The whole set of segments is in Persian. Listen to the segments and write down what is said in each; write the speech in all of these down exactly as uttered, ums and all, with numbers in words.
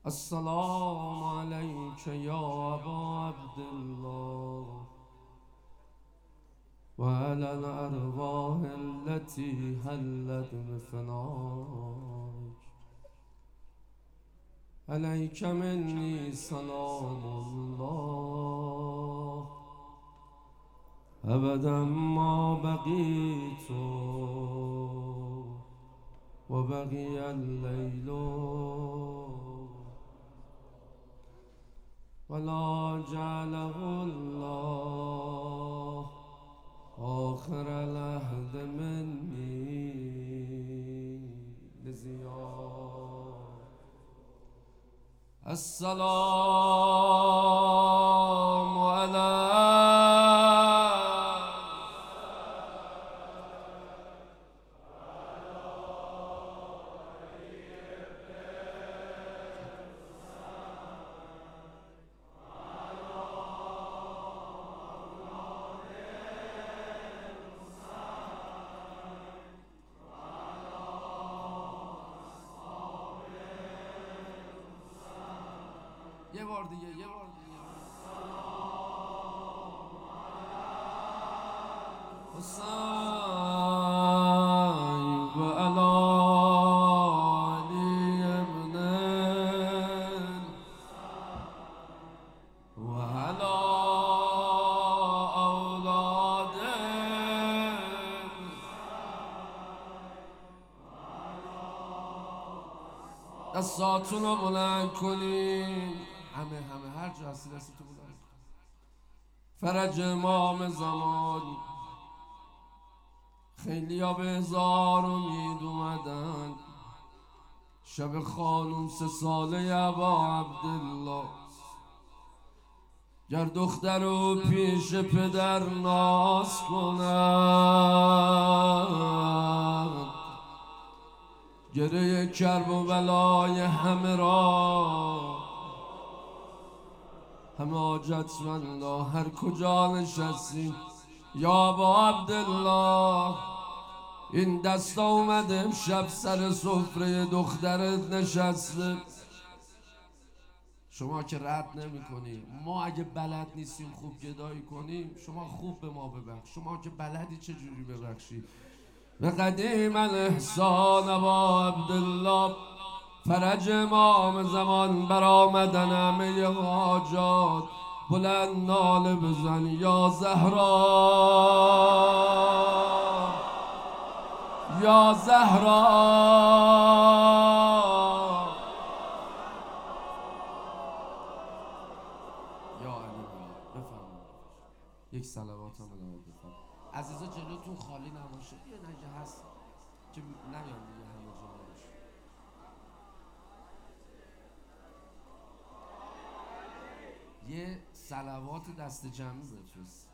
السلام عليك يا أبا عبد الله وعلى الأرواح التي هلت بفنائك. عليك مني سلام الله أبدا ما بقيت وبقي الليل ولا جعله الله آخر العهد مني لزيار. السلام عليك یه بار دیگه یه بار دیگه حسین و علی علی ابن و علی اولاد دستاتون رو بلند کنین، همه همه هر جا هستی دستتو بلند کن. فرج امام زمان. خیلی ها به هزار امید اومدن، شب خانوم سه ساله ابا عبدالله. گر دختر رو پیش پدر ناز کنن، گره کرب و بلای همه را، همه حاجتمندا هر کجا نشستی یا ابا عبدالله، این دستا اومده امشب سر سفره دخترت نشسته. شما که رد نمی کنی، ما اگه بلد نیستیم خوب گدایی کنیم، شما خوب به ما ببخش. شما که بلدی چجوری ببخشی. به قدیم الاحسان ابا عبدالله، فرج امام زمان برآمدن همه حاجات. بلند ناله بزن یا زهرا یا زهرا یا علی. بفرمایید یک صلوات هم ادامه بفرمایید. عزیزا جلوتون خالی نباشه، یه نگه هست که نیان دیگه همه جا باشه. یه صلوات دست جمعی بفرست.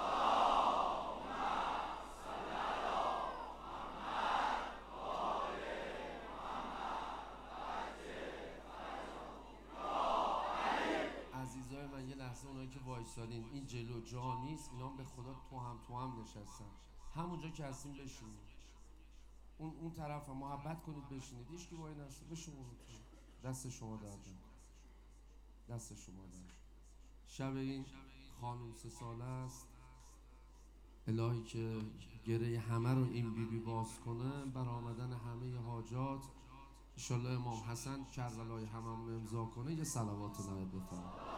عزیزای من یه لحظه اونایی که وایسادین این جلو جا نیست، اینا به خدا تو هم تو هم نشستن. همونجا که هستیم بشینید. اون اون طرف هم محبت کنید بشینید. هیچ کی وای نسته بشین. دست شما درد دست شما درد. شب این خانوم سه ساله است. الهی که گره همه رو این بیبی بی باز کنه، برآمدن همه حاجات. انشالله امام حسن کربلای هممون رو امضا کنه. یه صلوات نهایت بفرمایید.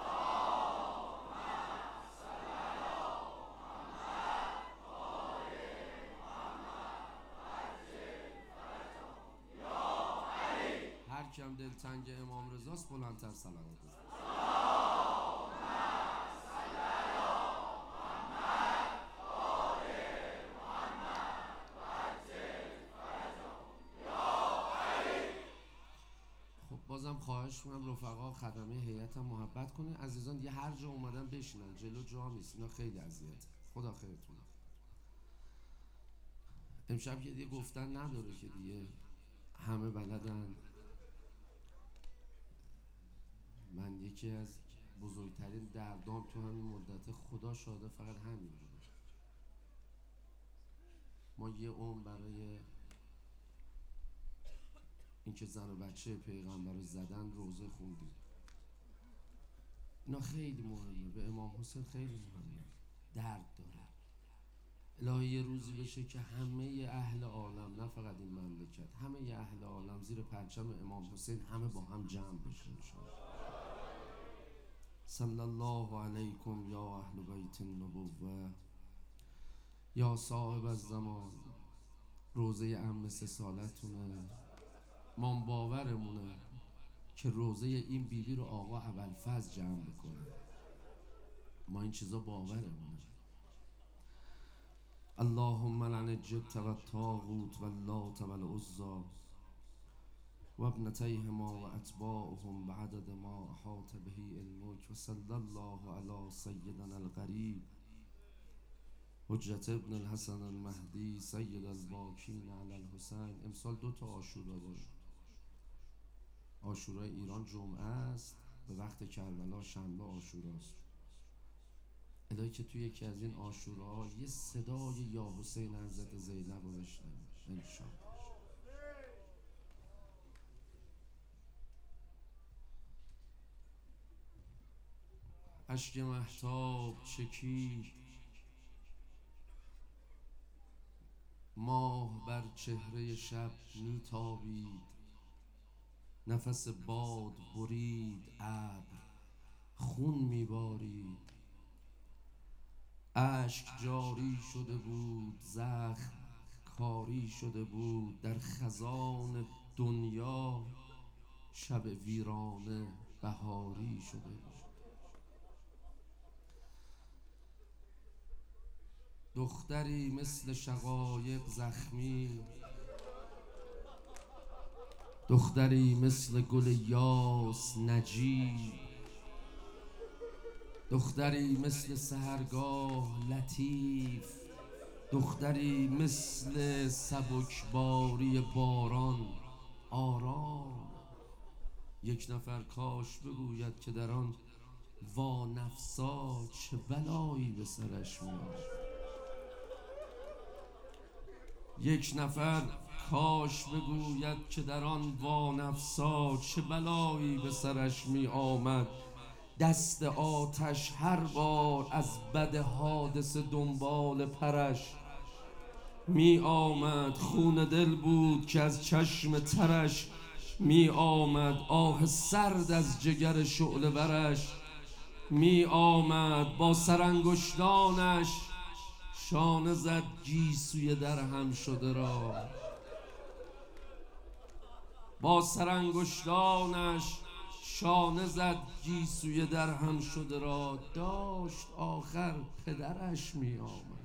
هر کم دلتنگ امام رضاست بلندتر صلوات بفرمایید. بازم خواهش میکنم رفقا خدمه هیئت هم محبت کنین. عزیزان دیگه هر جا اومدن بشینن، جلو جا نیست. اینا خیلی اذیت. خدا خیرتون. امشب که دیگه گفتن نداره که دیگه همه بلدن. من یکی از بزرگترین دردام تو همین مدت خدا شاده فقط همین بود. ما یه عمر برای این که زن و بچه پیغمبر رو زدن روزه خوندیم. اینا خیلی مهمه، به امام حسین خیلی مهمه، درد داره. الهی یه روزی بشه که همه اهل عالم، نه فقط این مملکت، همه اهل عالم زیر پرچم امام حسین همه با هم جمع بشه انشاءالله. صلی الله علیکم یا اهل بیت النبوه یا صاحب الزمان. روزه عم سه سالتونه، ما باورمونه که روزه این بیبی رو آقا ابوالفضل جمع بکنه، ما این چیزا باورمونه. اللهم لعن الجبت و الطاغوت و اللات و العزی و ابنتیهما و اتباعهم بعدد ما احاط به علمک و صلی الله علی سیدنا الغریب حجت ابن الحسن المهدی سید الباکین علی الحسین. امسال دو تا عاشورا داریم. عاشورای ایران جمعه است، به وقت کربلا شنبه عاشوراست. الهی که توی یکی از این عاشوراها یه صدای یا حسین حضرت زینب رو بشنویم انشاءالله. اشک مهتاب چکید، ماه بر چهره شب میتابید، نفس باد برید، ابر خون میبارید، اشک جاری شده بود، زخم کاری شده بود، در خزان دنیا شب ویرانه بهاری شده بود. دختری مثل شقایق زخمی، دختری مثل گل یاس نجیب، دختری مثل سحرگاه لطیف، دختری مثل سبکباری باران آرام. یک نفر کاش بگوید که در آن وانفسا چه بلایی به سرش میاد. یک نفر کاش بگوید که در آن وانفسا چه بلایی به سرش می آمد. دست آتش هر بار از بد حادث دنبال پرش می آمد، خون دل بود که از چشم ترش می آمد، آه سرد از جگر شعله ورش می آمد. با سرانگشتانش شانه زد گیسوی در هم شده را، با سرانگشتانش شانه زد گیسوی در هم شده را، داشت آخر پدرش می آمد.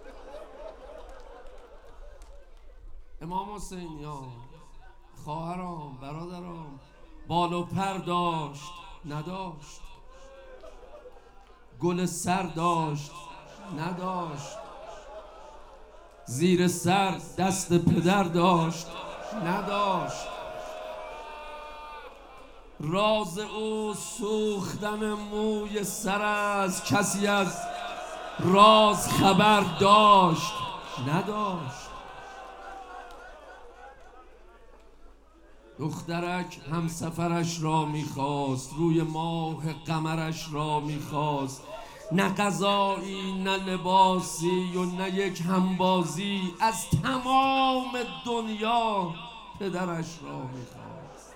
امام حسینیان، خواهرام، برادرام، بال و پر داشت نداشت، گل سر داشت نداشت، زیر سر دست پدر داشت نداشت. راز او سوختن موی سر است، کسی از راز خبر داشت نداشت. دخترک همسفرش را میخواست، روی ماه قمرش را میخواست، نه غذایی نه لباسی و نه یک همبازی، از تمام دنیا پدرش را میخواست.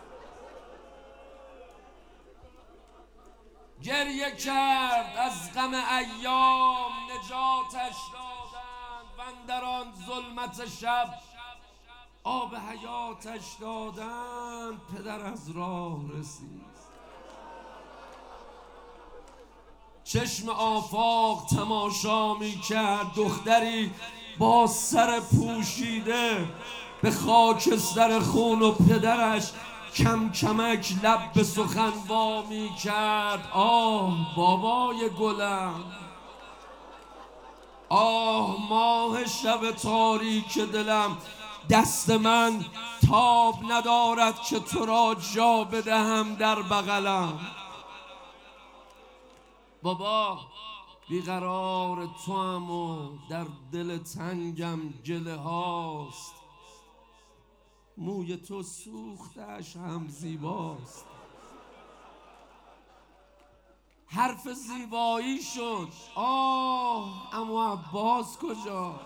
گریه کرد، از غم ایام نجاتش دادند و اندر آن ظلمت شب آب حیاتش دادند. پدر از راه رسید، چشم آفاق تماشا می کرد، دختری با سر پوشیده به خاکستر خون و پدرش کم کمک لب به سخن وا می کرد. آه بابای گلم، آه ماه شب تاریک دلم، دست من تاب ندارد که تو را جا بدهم در بغلم. بابا بیقرار تو هم و در دل تنگم گله هاست، موی تو سوختش هم زیباست. حرف زیبایی شد، آه اما عباس کجاست؟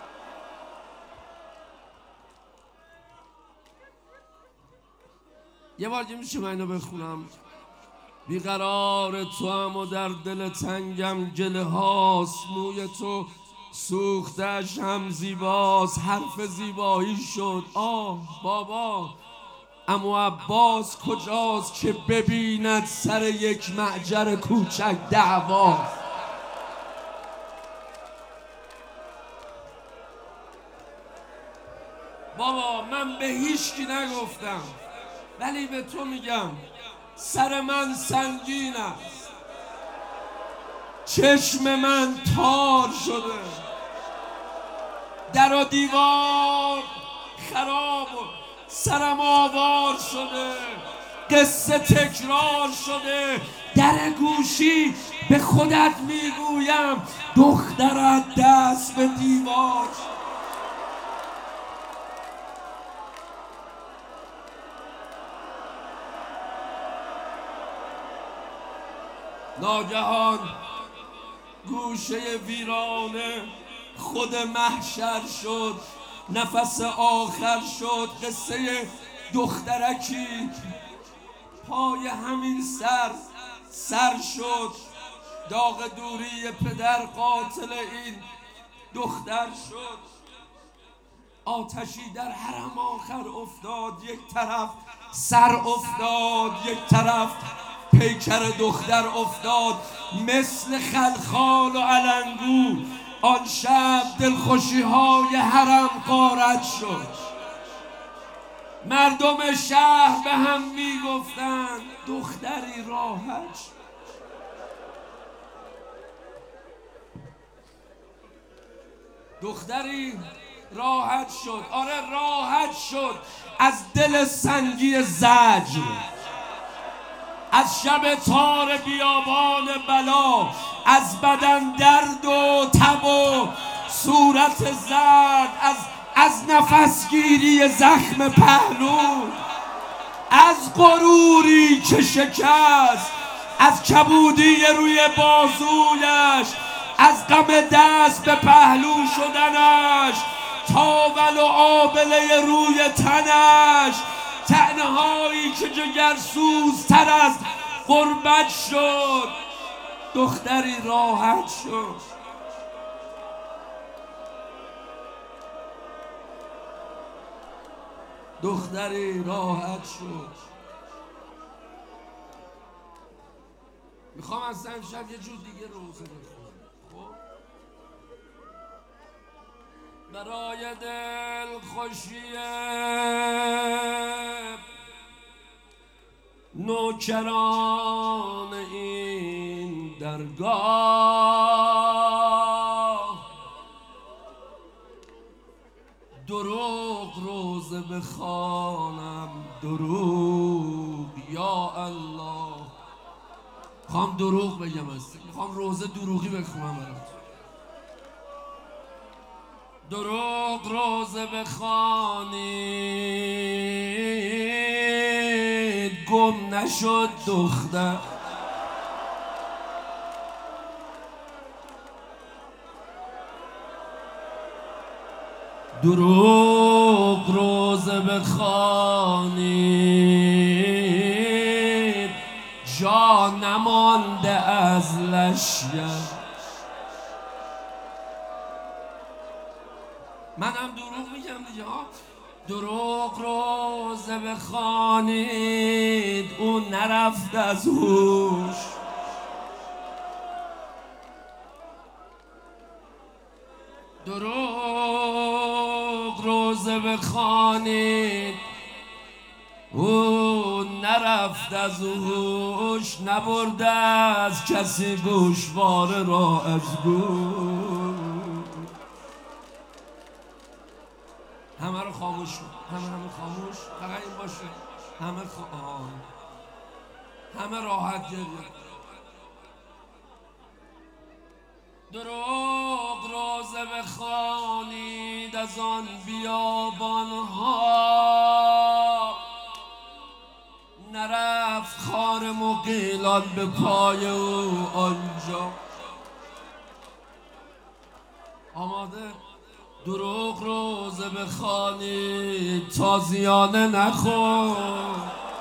یه بار دیگه میشه من اینو بخونم؟ بیقرار تو هم و در دل تنگم گله هاست، موی تو سوختش هم زیباست. حرف زیبایی شد، آه بابا اما عباس کجاست که ببیند سر یک معجر کوچک دعواست. بابا من به هیچکی نگفتم ولی به تو میگم سر من سنگین است، چشم من تار شده، در و دیوار خراب و سرم آوار شده، قصه تکرار شده، در گوشی به خودت میگویم دخترت دست به دیوار. ناگهان گوشه ویرانه خود محشر شد، نفس آخر شد، قصه دخترکی پای همین سر سر شد، داغ دوری پدر قاتل این دختر شد. آتشی در حرم آخر افتاد، یک طرف سر افتاد، یک طرف پیکر دختر افتاد. مثل خلخال و علنگو آن شب دلخوشی های حرم غارت شد. مردم شهر به هم میگفتند دختری راحت شد. دختری راحت شد، آره راحت شد از دل سنگی زجر، از شب تار بیابان بلا، از بدن درد و تب و صورت زرد، از از نفسگیری زخم پهلو، از غروری که شکست، از کبودی روی بازویش، از غم دست به پهلو شدنش، تاول و آبله روی تنش، طعنه‌هایی که جگرسوزتر از غربت شد. دختری راحت شد. دختری راحت شد. میخوام اصلا امشب یه جور دیگه روزه بخونم، خب برای دل خوشیه نوکران این درگاه، دروغ روزه بخوانم، دروغ یا الله. میخوام دروغ بگم، است میخوام روزه دروغی بخونم برات. دروغ روزه بخوانید گم نشد دختر، دروغ روزه بخوانید جا نمانده از لشگر. منم دروغ میگم دیگه ها. دروغ روزه بخوانید اون نرفت از هوش، دروغ روزه بخوانید اون نرفت از هوش، نبرده از کسی گوشواره را از گوش. همه رو خاموش کن، همه همه خاموش، فقط این باشه همه خ... همه راحت گریه. دروغ روزه بخوانید از آن بیابان ها، مقیلان به پای او آنجا. آماده دروغ روزه بخوانی تازیانه نخور،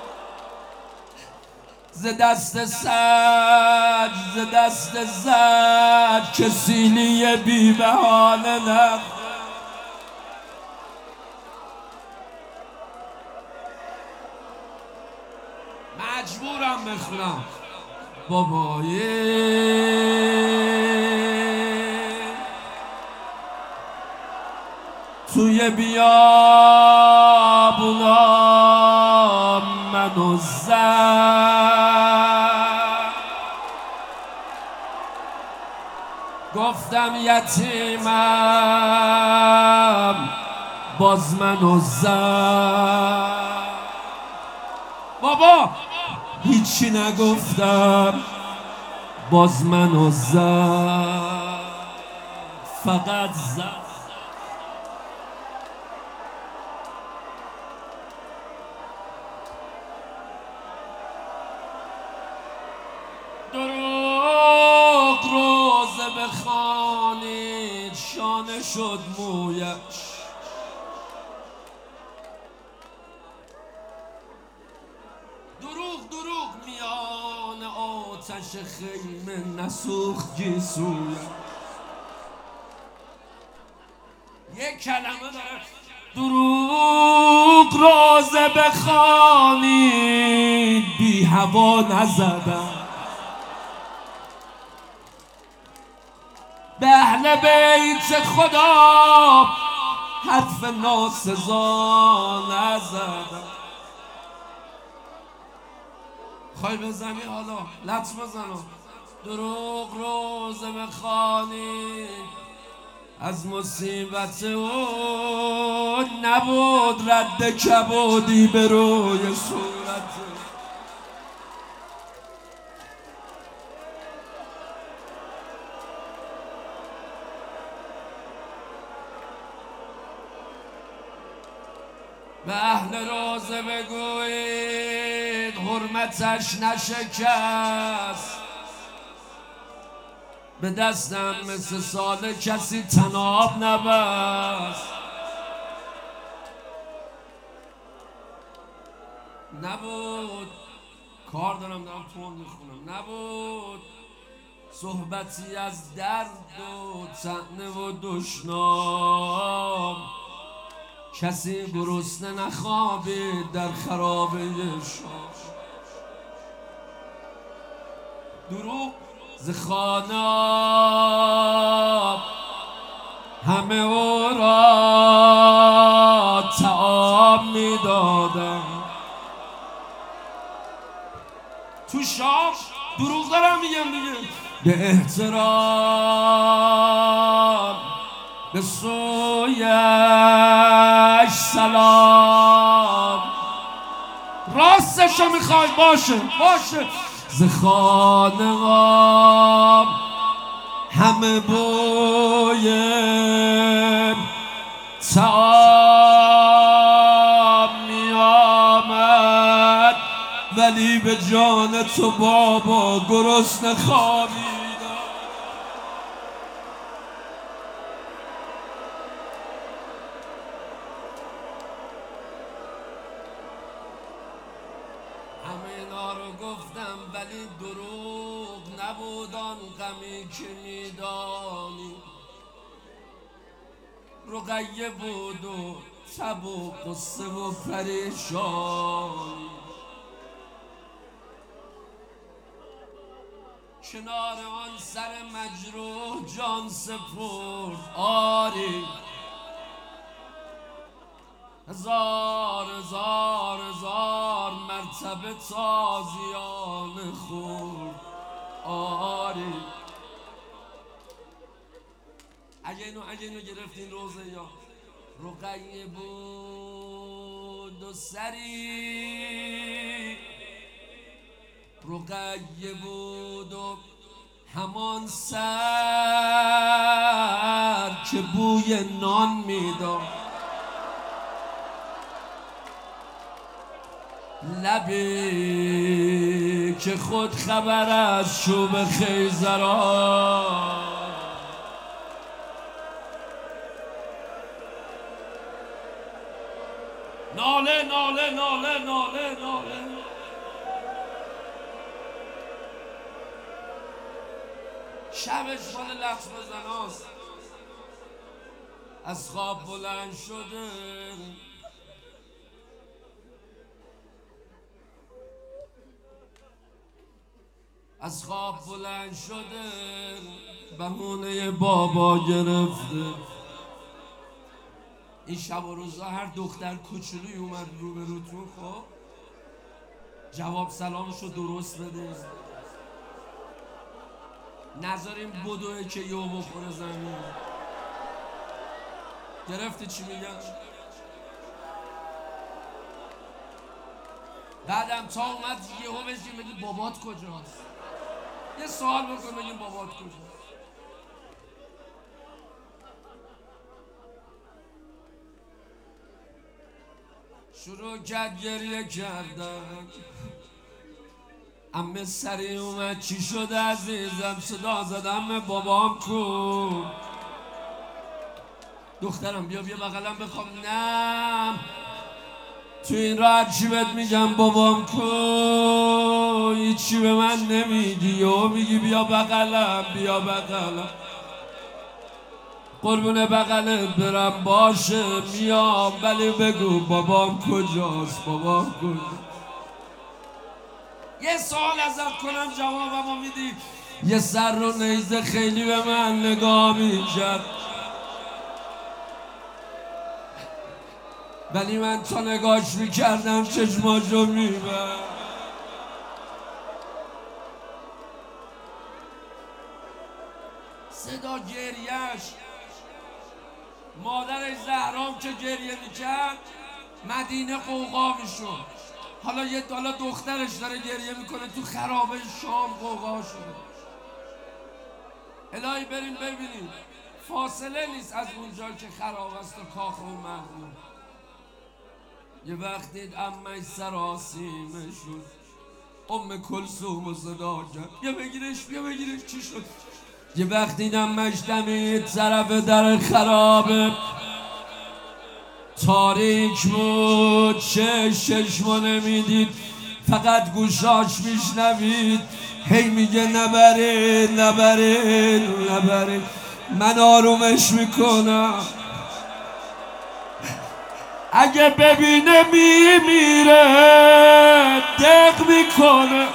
ز دست سج ز دست زج که سیلی بی بهانه نخور. مجبورم بخونم بابایی توی بیابونا منو زد، گفتم یتیمم باز منو زد. بابا هیچی نگفتم باز منو زد، فقط زد. دروغ روزه بخوانید شانه شد مویش، دروغ دروغ میان آتش خیمه نسوخت گیسویش. یک کلمه داره دروغ روزه بخوانید بی هوا نزدم، به اهل بیت خدا حرف ناسزا نزدم. خواهی بزنی حالا لطف بزنم. دروغ روزه بخوانید از مصیبت او نبود رد کبودی به روی صورت. به اهل روزه بگویید حرمتش نشکست، به دستم مثل سال کسی تناب نبست. نبود کار دارم دارم تون میخونم، نبود صحبتی از درد و طعنه و دشنام، کسی گرسنه نخوابید در خرابه شام. دروغ ز خانه همه او را طعام میدادم، تو شام دروغ دارم میگم دیگه. به احترام به سویش سلام، راستشو میخوای باشه باشه. ز خانه همه بوی طعام میآمد، ولی به جان تو بابا گرسنه خوابیدم. همه اینا رو گفتم ولی دروغ نبود آن غمی که میدانی. رقیه بود و تب و قصه و پریشانی، کنار آن سر مجروح جان سپرد آری. هزار هزار هزار مرتبه تازیانه خورد آری. اگه اینو اگه اینو گرفتین روزه یا رقیه بود و سری، رقیه بود و همان سر که بوی نان میداد، لبی ای که خود خبر از چوب خیزران. ناله ناله ناله ناله ناله شبش مال لفظ بزناست. از خواب بلند شده از خواب بلند شده بهونه بابا گرفته. این شب و روزا هر دختر کوچولوی اومد رو به روتون خب جواب سلامشو درست بده، نذاریم بدوه که یو بخوره زمین. گرفتی چی میگم؟ بعدم تا اومد یهو بشیم بگیم بابات کجاست؟ یه سوال بکن بگیم بابات کجاست؟ شروع کرد گریه کردن. امه سری اومد چی شده عزیزم؟ صدا زدم بابام کو. دخترم بیا بیا بغلم بخوام. نه تو این راه چی بهت میگم بابام کو، هیچی به من نمیگی و میگی بیا بغلم بیا بغلم. قربون بغلت برم باشه میام، ولی بگو بابام کجاست؟ بابام کجاست؟ یه سوال ازت کنم جوابمو میدی؟ یه سر و نیزه خیلی به من نگاه میکرد، ولی من تا نگاش میکردم چشماشو میبرد. صدا گریهش مادرش زهرام که گریه میکرد مدینه قوقا میشد. حالا یه حالا دخترش داره گریه میکنه تو خرابه شام قوقا شده. الهی بریم ببینیم فاصله نیست از اونجا که خراب است و کاخ و مردم. یه وقت دید امش سراسیمه شد، ام کلثوم و صدا کرد بیا بگیرش بیا بگیرش. چی شد؟ یه وقت دید امش دمید طرف در خرابه، تاریک بود، چش چشمو نمیدید، فقط گوشاش میشنوید هی میگه نبرید نبرید نبرید. من آرومش میکنم، اگه ببینه میمیره دق میکنه.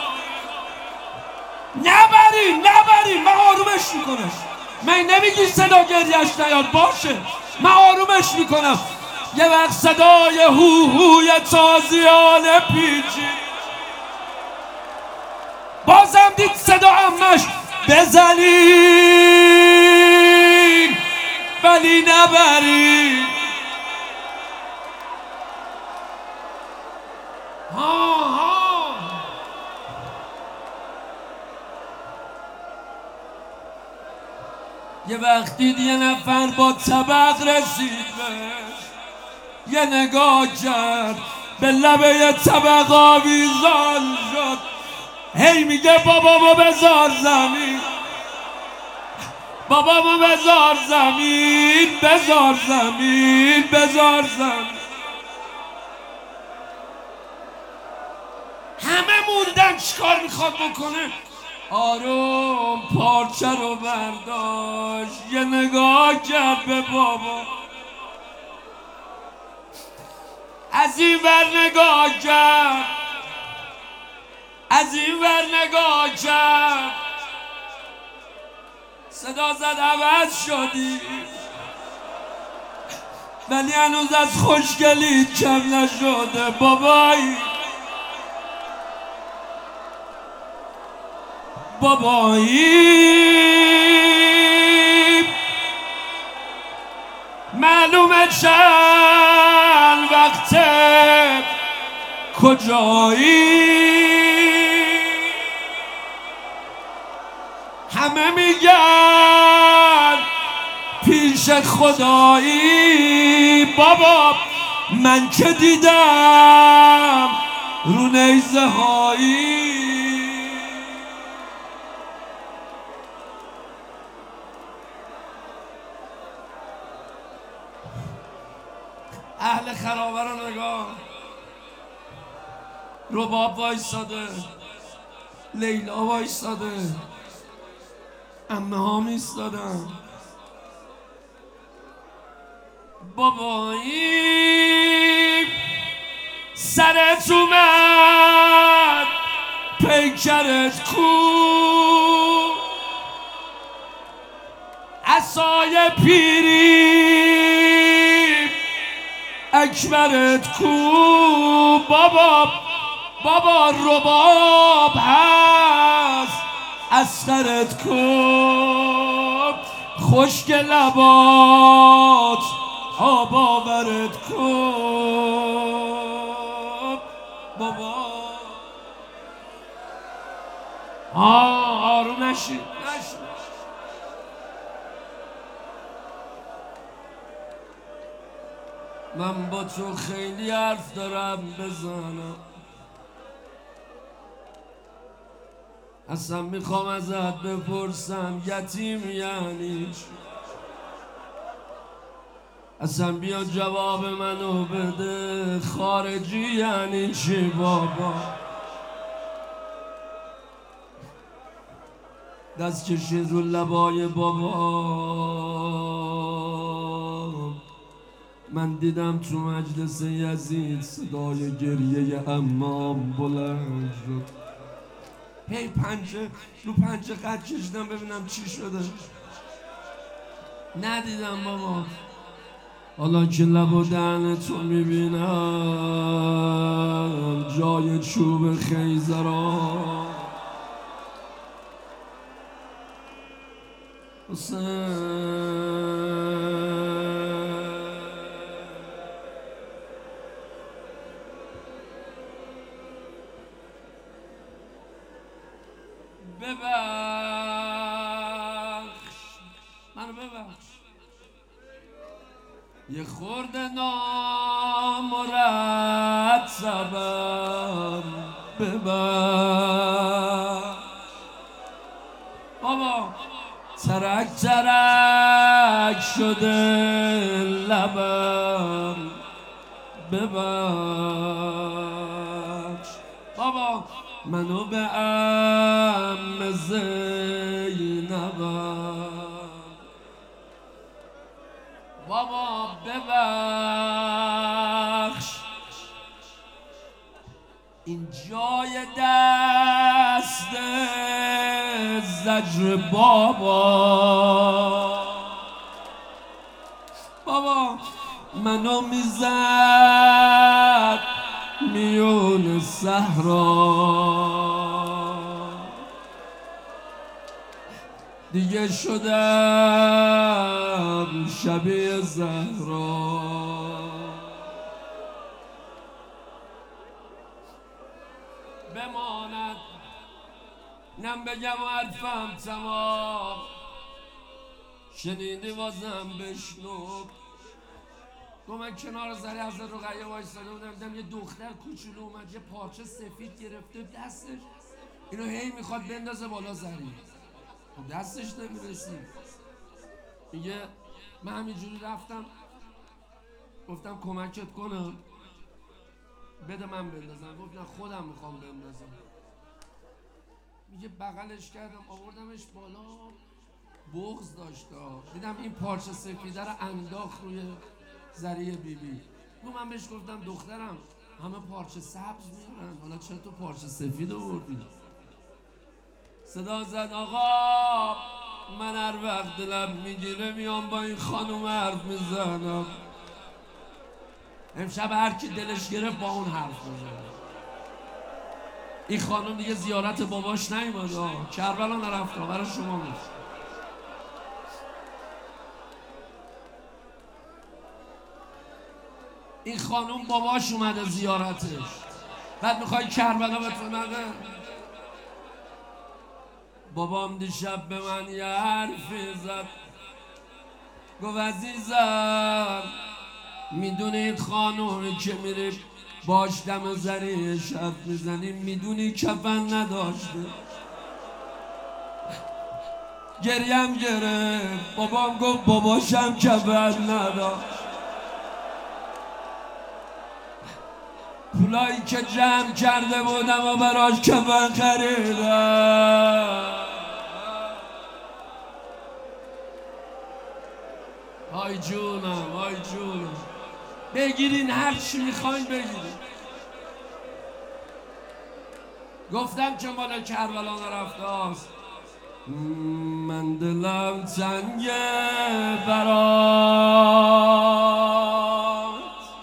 نبرید نبرید، من آرومش میکنم. من نمیگی صدا گریهش نیاد باشه، من آرومش میکنم. یه وقت صدای هو هوی تازیانه پیچی، بازم دید صدا امش بزنین ولی نبرین. ها ها یه وقت دید یه نفر با طبق رسید بهش، یه نگاه کرد به لبه یه طبق آویزان شد، هی میگه بابامو بذار زمین، بابامو بذار زمین، بذار زمین، بذار زمین. همه موندن چیکار میخواد بکنه؟ آروم پارچه رو برداشت، یه نگاه کرد به بابا، از این ور نگاه کرد، از این ور نگاه کرد، صدا زد عوض شدی، ولی هنوز از خوشگلی کم نشده بابایی. بابایی معلومه چند وقته کجایی، همه میگن پیش خدایی. بابا من که دیدم رو نیزه هایی، رباب وایستاده، لیلا وایستاده، عمه ها میستادن. بابایی سرت اومد پیکرت کو، عصای پیری اکبرت کو. بابا بابا رباب هست اصغرت کو، خشک لبات آب آورت کو. بابا آه آروم نشید نشید. من با تو خیلی حرف دارم بزنم، اصلا میخوام ازت بپرسم یتیم یعنی چی؟ اصلا بیا جواب منو بده، خارجی یعنی چی بابا؟ دست کشید رو لبای بابا، من دیدم تو مجلس یزید صدای گریه عمام بلند شد. هی پنجه رو پنجه قد کشیدم ببینم چی شده، ندیدم بابا. حالا که لب و دهن تو میبینم جای چوب خیزران حسین. ببخش منو ببخش، یه خورده نامرتبم ببخش بابا، ترک ترک شده لبم ببخش بابا، منو به ام زینبم بابا ببخش. این جای دست زجر بابا بابا، منو میزد میون صحرا، دیگه شدم شبیه زهرا. بماند نم بگم حرفم تمام، شنیدی بازم بشنو. گو من کنار زری از رقیه وایستاده بودم، دیدم یه دختر کوچولو اومد یه پارچه سفید گرفته دستش، اینو هی میخواد بندازه بالا زری، خب دستش نمیرسید. میگه من همینجوری رفتم گفتم کمکت کنم بده من بندازم، گفت نه خودم میخوام بندازم. میگه بغلش کردم آوردمش بالا، بغض داشت، دیدم این پارچه سفیده رو انداخت روی زریه بیبی بی. من بهش گفتم دخترم همه پارچه سبز میارن، حالا چرا تو پارچه سفید آوردی؟ صدا زد آقا من هر وقت دلم میگیره میام با این خانوم حرف میزنم. امشب هر کی دلش گرفت با اون حرف میزنه. این خانوم دیگه زیارت باباش نیومد، کربلا نرفت، برای شما میشه. این خانوم باباش اومده زیارتش، بعد میخوای کربلا به تو نده؟ بابام دیشب به من یه حرفی زد، گفت عزیزم میدونی این خانومی که میری باش دم زری شب میزنی میدونی کفن نداشته؟ گریم گرفت. بابام گفت باباشم کفن نداشت. پولایی که جمع کرده بودم و براش کفن خریدم. آی جونم آی جونم، بگیرین هر چی میخواین بگیرین. گفتم که مال کربلا نرفته است. من دلم تنگه برات،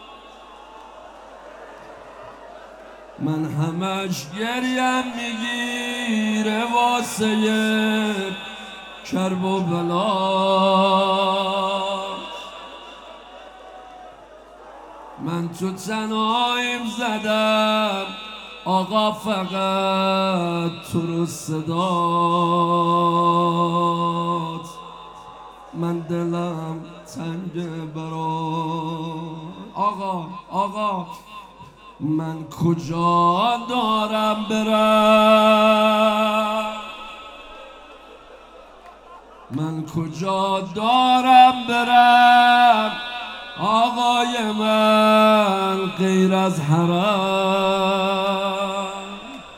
من همش گریم میگیره واسه کرب و بلات. من تو تنهاییم زدم آقا فقط تو رو صدات. من دلم تنگ برات. آقا آقا من کجا دارم برم، من کجا دارم برم آقای من غیر از حرم.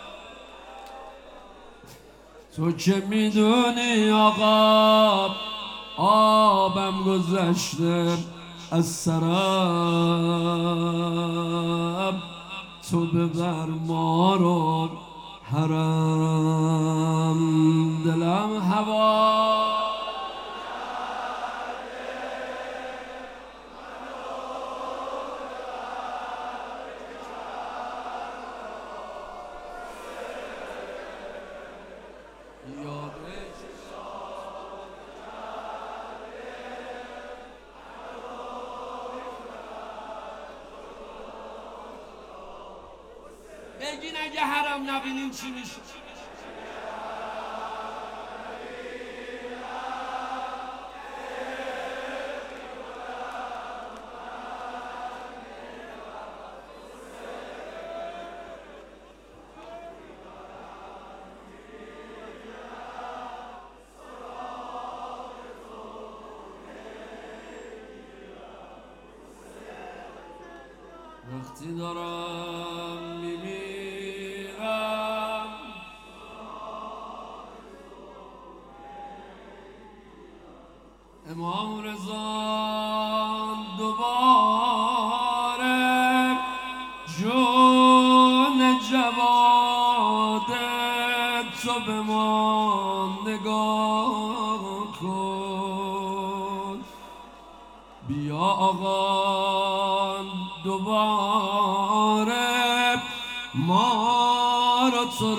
تو که میدونی آقا آبم گذشته از سرم، تو ببر ما رو حرم. دلم هوا بگین اگه حرم نبینیم چی میشه. وقتی دارم میمیرم امام رضا دوباره جون جواد تو به ما نگاه کن. بیا آقا دوباره ما رو تو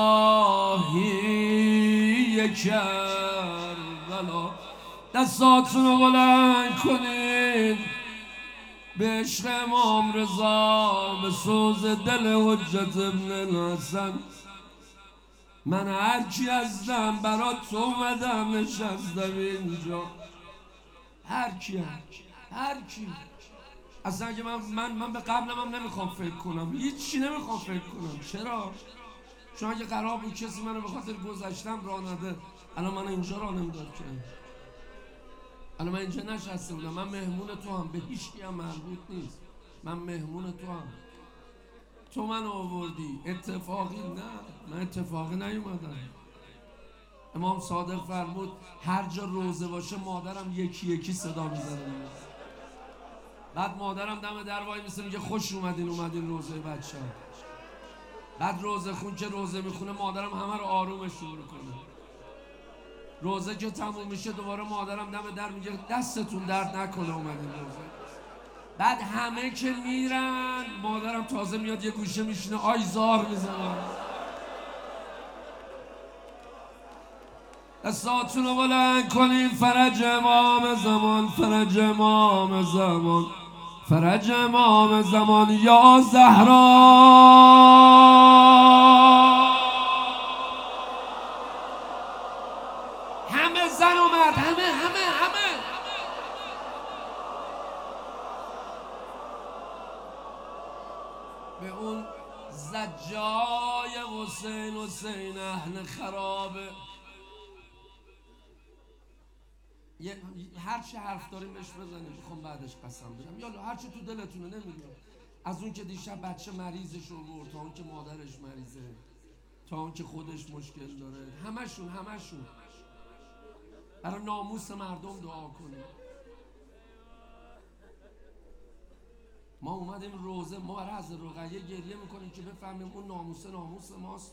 راهی کربلا. دستاتون رو بلند کنید به عشق امام رضا، به سوز دل حجت ابن الحسن. من هرچی هستم برات تو اومدم نشستم اینجا. هرکی هرکی هرکی اصلا اگه من من من به قبلم هم نمیخوام فکر کنم، هیچی نمیخوام فکر کنم. چرا؟ چون اگه قرار بود کسی منو به خاطر گذشتم راه نده، الان من اینجا راه نمیداد که. الان من اینجا نشسته بودم. من مهمون تو هم، به هیچکی هم مربوط نیست. من مهمون تو هم. تو منو آوردی اتفاقی؟ نه، من اتفاقی نیومدم. امام صادق فرمود هر جا روزه باشه مادرم یکی یکی صدا میزنه. بعد مادرم دم در وای میسه میگه خوش اومدین اومدین روزه بچه ها. بعد روزه خون که روزه میخونه مادرم همه رو آرومشون میکنه. روزه که تموم میشه دوباره مادرم دم در میگه دستتون درد نکنه اومدین روزه. بعد همه که میرن مادرم تازه میاد یه گوشه میشینه آی زار میزنه. دستاتون رو بلند کنین. فرج امام زمان، فرج امام زمان، فرج امام زمان یا زهرا. همه زن و مرد، همه همه همه به اون زجای حسین حسین اهل خرابه. هر چی حرف داریم بهش بزنیم. میخوام بعدش قسم بدم. یالا هر چی تو دلتونه نمیگم. از اون که دیشب بچه مریضش رو برد تا اون که مادرش مریضه، تا اون که خودش مشکل داره، همشون همشون برای ناموس مردم دعا کنیم. ما اومدیم روزه، ما برای از رقیه گریه میکنیم که بفهمیم اون ناموس ناموس ماست.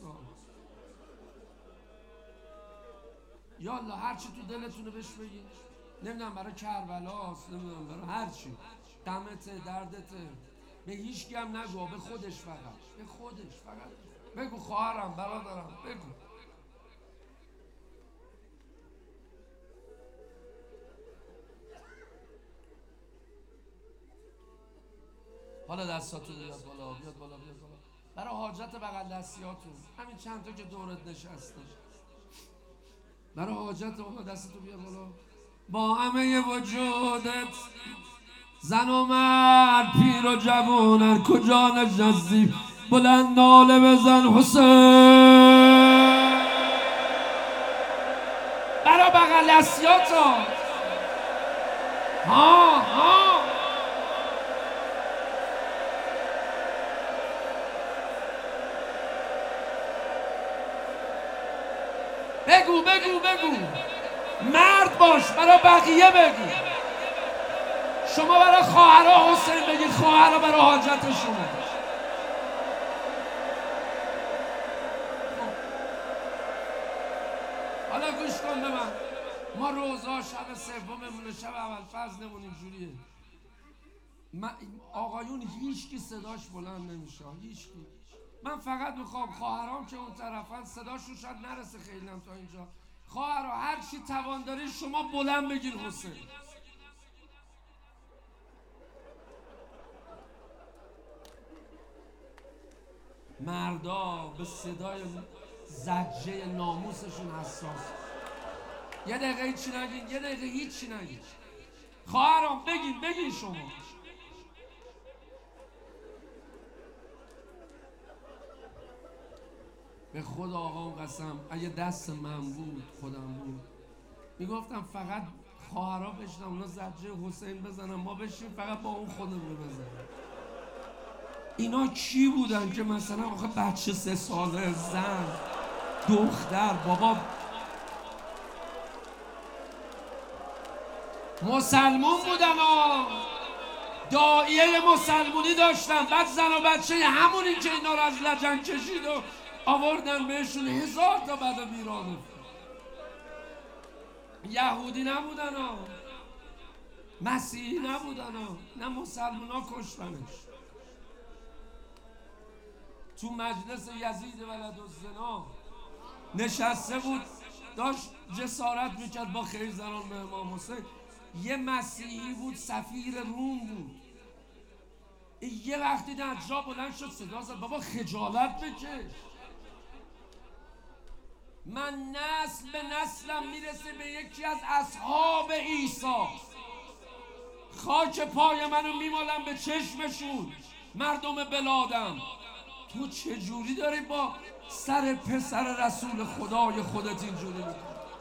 یالا هر چی تو دلتونه بهش بگین. نمیدونم برای کربلاست، نمیدونم برای هر چی، غمته، دردته، به هیچ کی هم نگو، به خودش فقط، به خودش فقط بگو خواهرم، برادرم، بگو. حالا دستاتو بیاد بالا، بیاد بالا، بیاد بالا. برای حاجت بغل دستیاتون، همین چند تا که دورت نشسته، برای حاجت اون دستتو بیار بالا. با همه وجودت زن و مرد، پیر و جوانن، کجا نشستی بلند ناله بزن حسین. برای بغل دستیاتو. ها ها بگو بگو بگو، مرد باش، برای بقیه بگو. شما برای خواهرها حسین بگید، خواهرها برای حاجت شما. حالا گوش کن به من، ما روزها شب سوممونه، شب اول فضلمون اینجوریه. آقایون هیچ کی صداش بلند نمیشه، هیچ کی. من فقط میخوام خواهرام که اون طرفن صداشون شاید نرسه خیلی هم تا اینجا، خواهرها هر چی توان دارید شما بلند بگین حسین. مردا به صدای زجه ناموسشون حساس. یه دقیقه هیچی نگین، یه دقیقه هیچی نگین. خواهرام بگین، بگین شما. به خدا آقام قسم، اگه دست من بود، خودم بود، میگفتم فقط خواهرها بشنم اونا زجه حسین بزنم، ما بشیم فقط با اون خودمون بزنم. اینا کی بودن که مثلا آخه بچه سه ساله، زن، دختر، بابا مسلمون بودن ها، داعیه مسلمونی داشتن، بعد زن و بچه همونی که اینا رو از لجن کشید و آوردن بهشون هزار تا بد و بیرانه. یهودی نبودن ها، مسیحی نبودن ها، نه مسلمان ها کشتنش. تو مجلس یزید ولدالزنا نشسته بود، داشت جسارت میکرد با خیزران به امام حسین. یه مسیحی بود، سفیر روم بود. یه وقتی در جا بلند شد صدا زد، بابا خجالت بکش، من نسل به نسلم میرسه به یکی از اصحاب عیسی، خاک پای منو میمالم به چشمشون، مردم بلادم. تو چجوری داری با سر پسر رسول خدای خودت اینجوری میکنی؟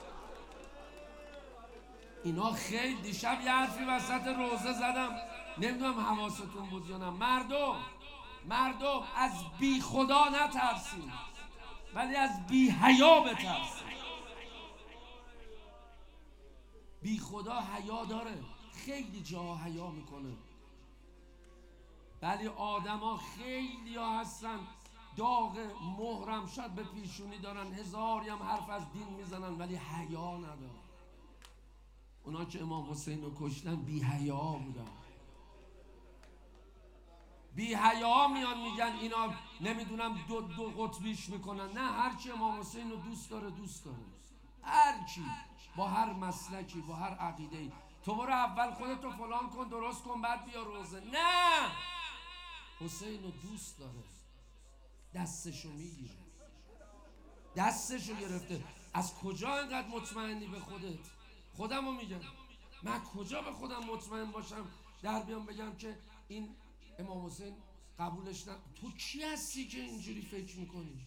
اینا خیلی. دیشب یه حرفی وسط روزه زدم، نمیدونم حواستون بود یا نه. مردم مردم از بی خدا نترسید، ولی از بی حیا بترسید. بی خدا حیا داره، خیلی جاها حیا میکنه، ولی آدم ها خیلی ها هستن داغ محرم شد به پیشونی دارن، هزاری هم حرف از دین میزنن ولی حیا ندارن. اونا که امام حسین رو کشتن بی حیا بودن. بی حیا میان میگن اینا نمیدونم دو دو قطبیش میکنن. نه، هر کی امام حسین رو دوست داره دوست داره، هر کی با هر مسلکی با هر عقیده‌ای. تو برو اول خودتو فلان کن درست کن بعد بیا روزه. نه، حسین رو دوست داره، دستشو میگیره، دستشو گرفته. از کجا انقدر مطمئنی به خودت؟ خودم رو میگم، من کجا به خودم مطمئن باشم در بیام بگم که این امام حسین قبولش نه؟ تو کی هستی که اینجوری فکر میکنی؟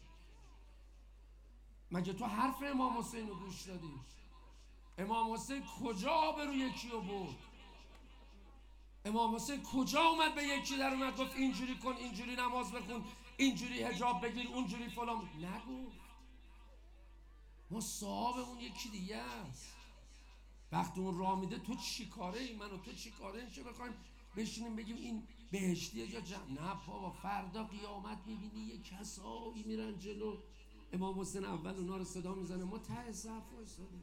مگه تو حرف امام حسین رو گوش دادی؟ امام حسین کجا آبروی یکی رو برد؟ امام حسین کجا اومد به یکی در اومد گفت اینجوری کن، اینجوری نماز بخون، اینجوری حجاب بگیر، اونجوری فلان؟ نگو. ما صاحبمون یکی دیگه است. وقتی اون راه میده تو چی کاره ای؟ من و تو چی کاره این؟ چه بخوایم بشینیم بگیم این بهشتیه یا جهنم؟ نه بابا، فردا قیامت میبینی یه کسایی میرن جلو، امام حسین اول اونا رو صدا میزنه، ما ته صف وایسادیم.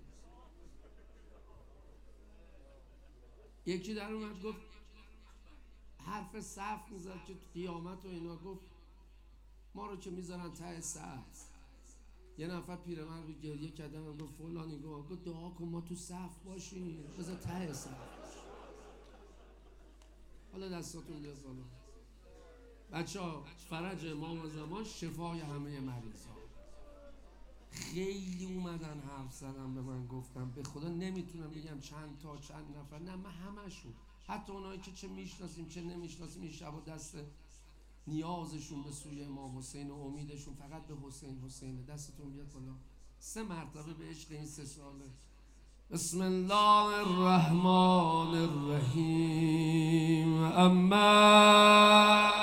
یکی در اومد گفت حرف صف میزد که قیامت و اینا، گفت ما رو که میذارن ته صف. یه نفر پیرمرد رو گریه کردن، گفت فلانی، گفت دعا کن ما تو صف باشیم، بذار ته صف. حالا دستاتون بیاد بالا. بچه ها، فرج امام زمان شفای همه مریض ها. خیلی اومدن حرف زدن به من، گفتم به خدا نمیتونم بگم چند تا چند نفر، نه من همشون، حتی اونایی که چه میشناسیم چه نمیشناسیم، این شب و دست نیازشون به سوی امام حسین و امیدشون فقط به حسین حسینه. دستتون بیاد بالا. سه مرتبه به عشق این سه ساله. بسم الله الرحمن الرحیم. اما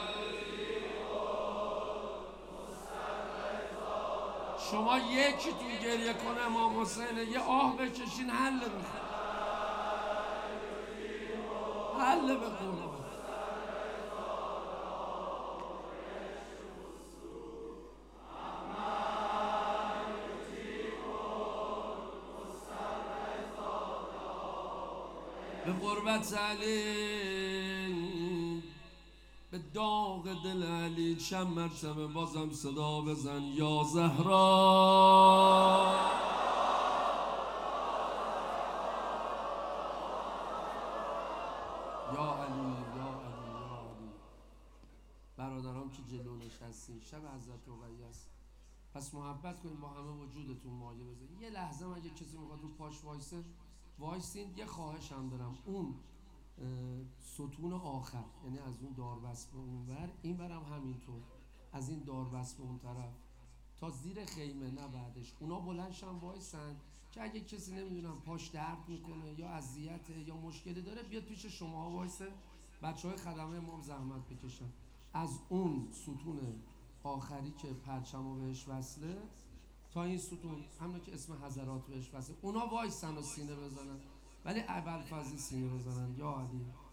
شما یکی تو گریه کنه امام حسینه، یه آه بکشین، حل بخون، حل بخون. به قربت علی، به داغ دل علی چند مرتبه بازم صدا بزن یا زهرا. یا علی، یا علی، یا علی. برادران که جلو نشستین، شب حضرت رقیه است، پس محبت کنید با همه وجودتون مایه بزنید. یه لحظه اگه کسی میخواد رو پاش وایسه وایسین. یه خواهش هم دارم، اون ستون آخر، یعنی از اون داربست به اون ور، این ورم همینطور، از این داربست به اون طرف تا زیر خیمه، نه بعدش، اونا بلندشن وایسن که اگه کسی نمیدونم پاش درد میکنه یا اذیته یا مشکلی داره بیاد پیش شما وایسه، بچه های خدمه امام زحمت بکشن. از اون ستون آخری که پرچمو بهش وصله تا این ستون، همون که اسم حضرات بهش وصله، اونا وایسن و سینه بزنن، ولی ابوالفضل سینه بزنن. یا علی.